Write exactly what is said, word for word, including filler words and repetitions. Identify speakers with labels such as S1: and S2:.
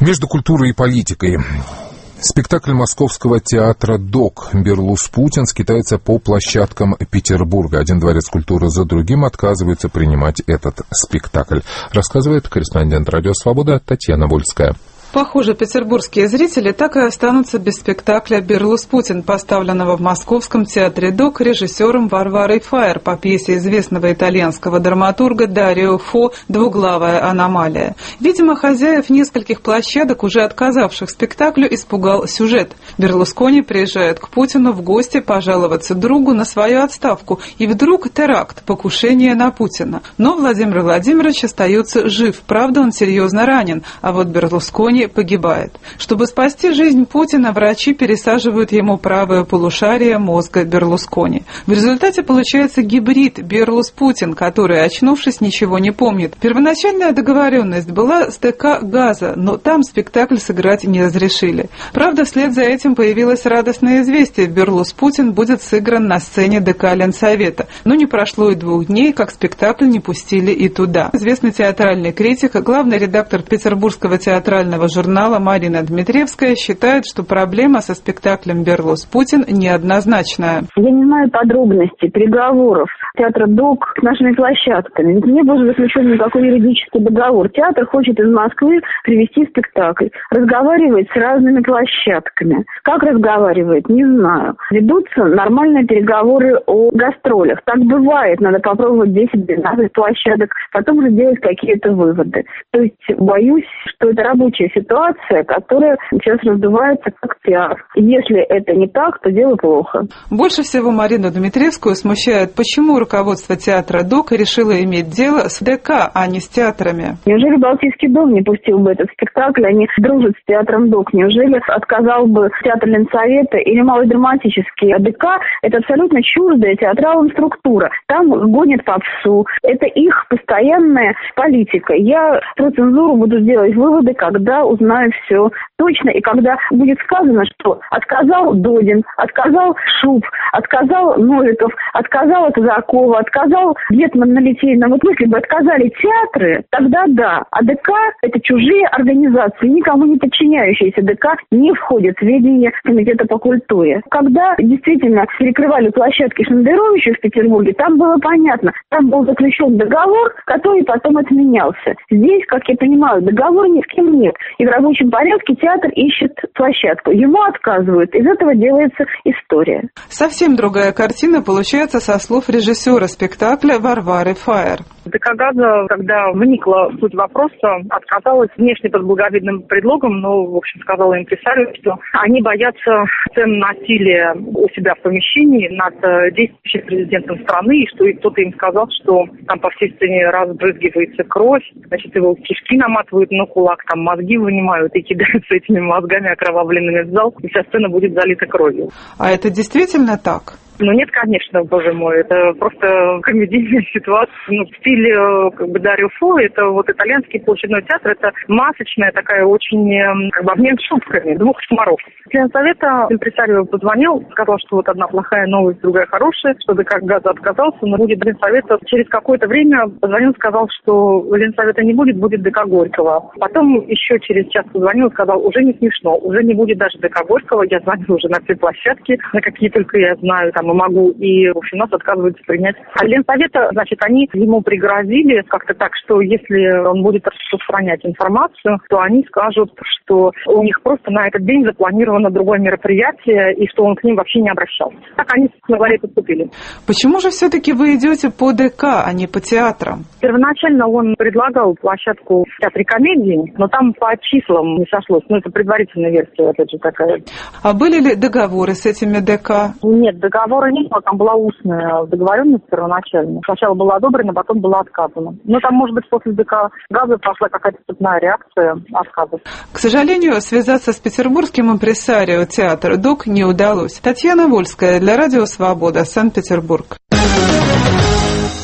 S1: Между культурой и политикой. Спектакль Московского театра «Док» «Берлус-Путин» скитается по площадкам Петербурга. Один дворец культуры за другим отказывается принимать этот спектакль. Рассказывает корреспондент «Радио Свобода» Татьяна Вольская.
S2: Похоже, петербургские зрители так и останутся без спектакля «Берлус-Путин», поставленного в Московском театре «Док» режиссером Варварой Фаер по пьесе известного итальянского драматурга Дарио Фо «Двуглавая аномалия». Видимо, хозяев нескольких площадок, уже отказавших спектаклю, испугал сюжет. Берлускони приезжает к Путину в гости пожаловаться другу на свою отставку, и вдруг теракт, покушение на Путина. Но Владимир Владимирович остается жив, правда, он серьезно ранен, а вот Берлускони погибает. Чтобы спасти жизнь Путина, врачи пересаживают ему правое полушарие мозга Берлускони. В результате получается гибрид Берлус-Путин, который, очнувшись, ничего не помнит. Первоначальная договоренность была с ДК «Газа», но там спектакль сыграть не разрешили. Правда, вслед за этим появилось радостное известие: Берлус-Путин будет сыгран на сцене ДК Ленсовета. Но не прошло и двух дней, как спектакль не пустили и туда. Известный театральный критик, главный редактор Петербургского театрального журнала Марина Дмитриевская считает, что проблема со спектаклем «Берлус-Путин» неоднозначная.
S3: Я не знаю подробностей переговоров театра «Док» с нашими площадками. Ведь не был заключен никакой юридический договор. Театр хочет из Москвы привезти спектакль. Разговаривает с разными площадками. Как разговаривает, не знаю. Ведутся нормальные переговоры о гастролях. Так бывает. Надо попробовать десять-двенадцать площадок, потом уже делать какие-то выводы. То есть боюсь, что это рабочая ситуация, которая сейчас раздувается как пиар. Если это не так, то дело плохо.
S2: Больше всего Марину Дмитриевскую смущает, почему руководство театра «Док» решило иметь дело с ДК, а не с театрами.
S3: Неужели Балтийский дом не пустил бы этот спектакль? Они дружат с театром «Док». Неужели отказал бы театр Ленсовета или малодраматический? А ДК – это абсолютно чуждая театралам структура. Там гонят попсу. Это их постоянная политика. Я про цензуру буду делать выводы, когда узнаю все точно, и когда будет сказано, что отказал Додин, отказал Шуб, отказал Новиков, отказала Казакова, отказал Гетман на Литейном. Вот если бы отказали театры, тогда да. А ДК – это чужие организации, никому не подчиняющиеся. ДК не входит в ведение Комитета по культуре. Когда действительно перекрывали площадки Шендеровича в Петербурге, там было понятно, там был заключен договор, который потом отменялся. Здесь, как я понимаю, договора ни с кем нет. И в рабочем порядке театр ищет площадку. Ему отказывают. Из этого делается история.
S2: Совсем другая картина получается со слов режиссера спектакля Варвары Фаер.
S4: ДК «Газа», когда вникла суть вопроса, отказалась внешне под благовидным предлогом, но, в общем, сказала импресарио, что они боятся сцен насилия у себя в помещении над действующим президентом страны, и что кто-то им сказал, что там по всей сцене разбрызгивается кровь, значит, его кишки наматывают на кулак, там мозги вынимают и кидаются этими мозгами окровавленными в зал, и вся сцена будет залита кровью.
S2: А это действительно так?
S4: Ну нет, конечно, боже мой, это просто комедийная ситуация. Ну, в стиле как бы Дарио Фо, это вот итальянский площадной театр, это масочная такая очень как бы обмен шутками двух комаров. Член совета импресарио позвонил, сказал, что вот одна плохая новость, другая хорошая, что ДК «Газа» отказался, но будет Ленсовета. Через какое-то время позвонил, сказал, что Ленсовета не будет, будет ДК Горького. Потом еще через час позвонил и сказал, уже не смешно, уже не будет даже ДК Горького, я звоню уже на все площадки, на какие только я знаю, там, могу, и, в общем, нас отказываются принять. А Ленсовета, значит, они ему пригрозили как-то так, что если он будет распространять информацию, то они скажут, что у них просто на этот день запланировано другое мероприятие, и что он к ним вообще не обращался. Так они, собственно говоря, поступили.
S2: Почему же все-таки вы идете по ДК, а не по театрам?
S4: Первоначально он предлагал площадку в театре комедии, но там по числам не сошлось. Ну, это предварительная версия, опять же, такая.
S2: А были ли договоры с этими ДК?
S4: Нет, договора не было, там была устная договоренность первоначально. Сначала была одобрена, потом была отказана. Но там, может быть, после ДК «Газа» пошла какая-то цепная реакция отказов.
S2: К сожалению, связаться с петербургским импресарио театра «Док» не удалось. Татьяна Вольская для Радио Свобода, Санкт-Петербург.